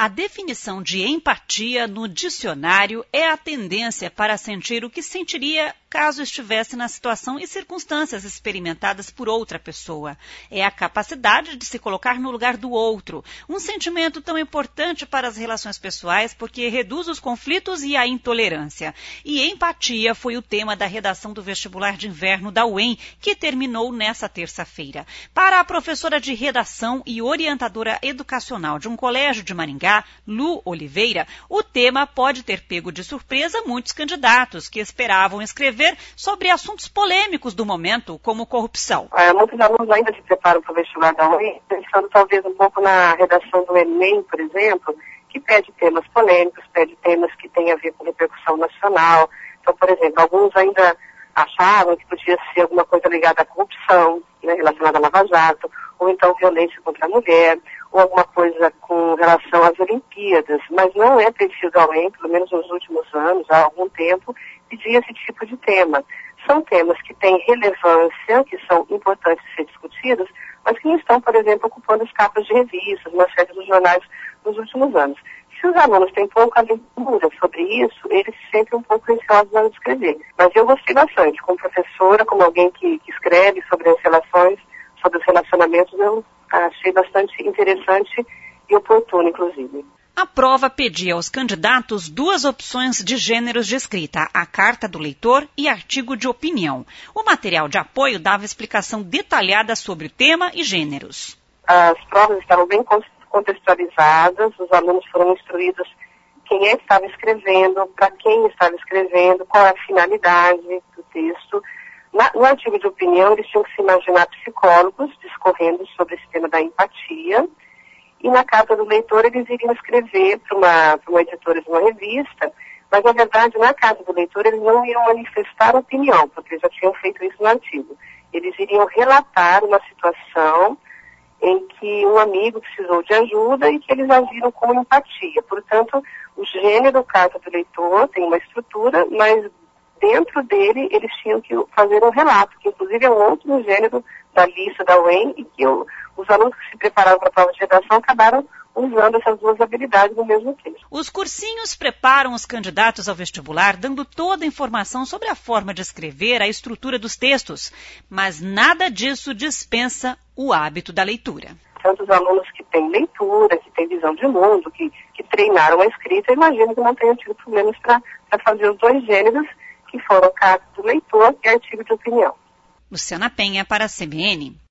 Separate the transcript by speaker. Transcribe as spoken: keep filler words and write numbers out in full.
Speaker 1: A definição de empatia no dicionário é a tendência para sentir o que sentiria caso estivesse na situação e circunstâncias experimentadas por outra pessoa. É a capacidade de se colocar no lugar do outro, um sentimento tão importante para as relações pessoais porque reduz os conflitos e a intolerância. E empatia foi o tema da redação do vestibular de inverno da U E M, que terminou nesta terça-feira. Para a professora de redação e orientadora educacional de um colégio de Maringá, Lu Oliveira, o tema pode ter pego de surpresa muitos candidatos que esperavam escrever sobre assuntos polêmicos do momento, como corrupção.
Speaker 2: É, muitos alunos ainda se preparam para o vestibular da U E M, pensando talvez um pouco na redação do Enem, por exemplo, que pede temas polêmicos, pede temas que têm a ver com repercussão nacional. Então, por exemplo, alguns ainda achavam que podia ser alguma coisa ligada à corrupção, né, relacionada à Lava Jato, ou então violência contra a mulher, ou alguma coisa com relação às Olimpíadas, mas não é pedido ao E M, pelo menos nos últimos anos, há algum tempo, pedir esse tipo de tema. São temas que têm relevância, que são importantes de ser discutidos, mas que não estão, por exemplo, ocupando as capas de revistas, manchetes dos jornais nos últimos anos. Se os alunos têm pouca leitura sobre isso, eles se sentem um pouco receosos na hora de escrever. Mas eu gostei bastante, como professora, como alguém que, que escreve sobre as relações, sobre os relacionamentos, eu achei bastante interessante e oportuno, inclusive.
Speaker 1: A prova pedia aos candidatos duas opções de gêneros de escrita, a carta do leitor e artigo de opinião. O material de apoio dava explicação detalhada sobre o tema e gêneros.
Speaker 2: As provas estavam bem contextualizadas, os alunos foram instruídos quem é que estava escrevendo, para quem estava escrevendo, qual é a finalidade do texto. Na, no artigo de opinião, eles tinham que se imaginar psicólogos discorrendo sobre esse tema da empatia. E na carta do leitor, eles iriam escrever para uma, para uma editora de uma revista, mas, na verdade, na carta do leitor, eles não iam manifestar opinião, porque eles já tinham feito isso no artigo. Eles iriam relatar uma situação em que um amigo precisou de ajuda e que eles agiram com empatia. Portanto, o gênero carta do leitor tem uma estrutura, mas dentro dele eles tinham que fazer um relato, que inclusive é um outro gênero da lista da U E M e que o, os alunos que se prepararam para a prova de redação acabaram usando essas duas habilidades no mesmo texto.
Speaker 1: Os cursinhos preparam os candidatos ao vestibular, dando toda a informação sobre a forma de escrever, a estrutura dos textos, mas nada disso dispensa o hábito da leitura.
Speaker 2: Tantos alunos que têm leitura, que têm visão de mundo, que, que treinaram a escrita, imagino que não tenham tido problemas para fazer os dois gêneros, que foram carta do leitor e artigo de opinião.
Speaker 1: Luciana Penha para a C B N.